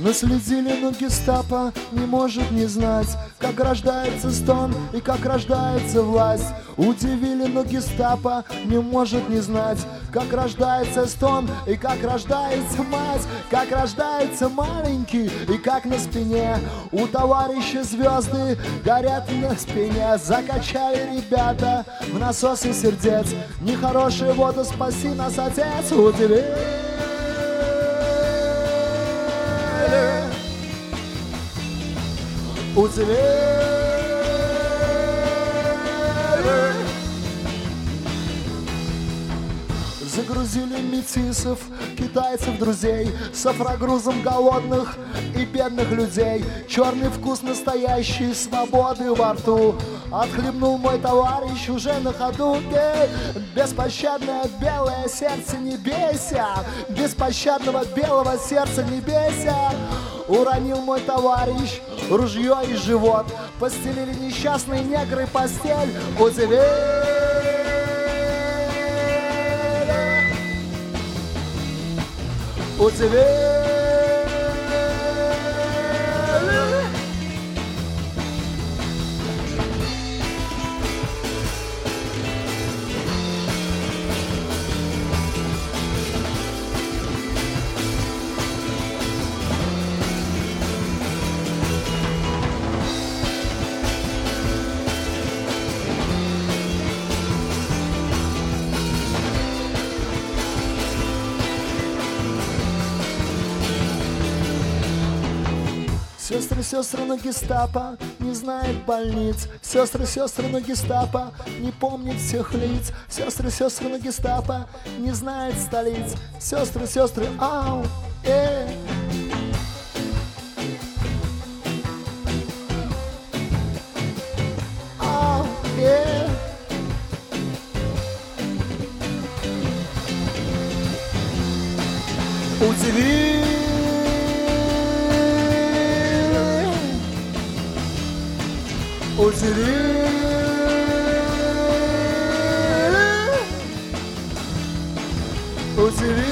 Наследили, но гестапо не может не знать, как рождается стон и как рождается власть. Удивили, но гестапо не может не знать, как рождается стон и как рождается мать, как рождается маленький и как на спине у товарища звезды горят на спине. Закачали ребята в насосы сердец, нехорошая вода, спаси нас, отец. Удивили, удивили. Загрузили метисов, китайцев, друзей с афрогрузом голодных и бедных людей. Черный вкус настоящей свободы во рту отхлебнул мой товарищ уже на ходу. Эй, беспощадное белое сердце, не бейся, беспощадного белого сердца не бейся. Уронил мой товарищ ружье и живот, постелили несчастные негры постель. Удивили, удивили. Сестры, сестры, но гестапо не знает больниц. Сестры, сестры, но гестапо не помнит всех лиц. Сестры, сестры, но гестапо не знает столиц. Сестры, сестры, ау, ау, удиви. Удивили, удивили,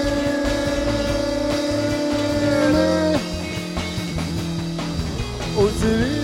удивили.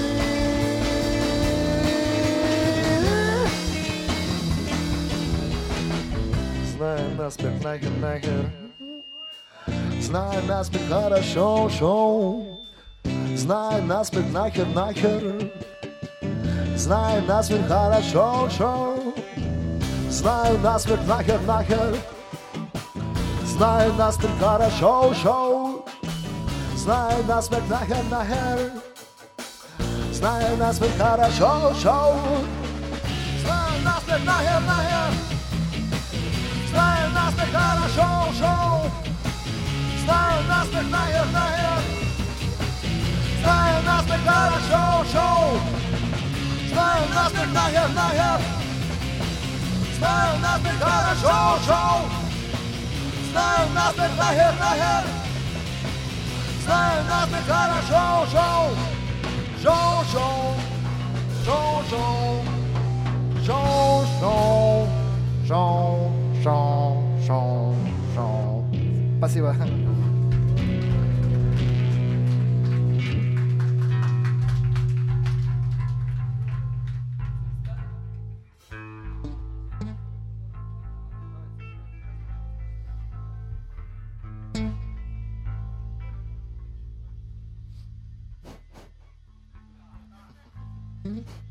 Знаю наспех, нахер, нахер. Знаю наспех, хорошо, шоу. Знаю наспех, нахер, нахер. Знаю насмерть, хорошо, шоу. Знаю насмерть, нахер, нахер. Знаю насмерть, хорошо, шоу. Знаю насмерть, нахер, нахер. Знаю насмерть, хорошо, шоу. Знаю насмерть, нахер, нахер. Знаю насмерть, хорошо, шоу. Знаю насмерть, нахер, нахер. Знаю насмерть, хорошо, шоу. Знаю насмерть, нахер, нахер. Знаю насмерть, хорошо, шоу. Знаю насмерть, нахер, нахер. Знаю насмерть, хорошо, шоу. Шоу, шоу. Шоу, шоу. Шоу, шоу. Шоу, шоу, шоу, шоу. Спасибо. Mm-hmm.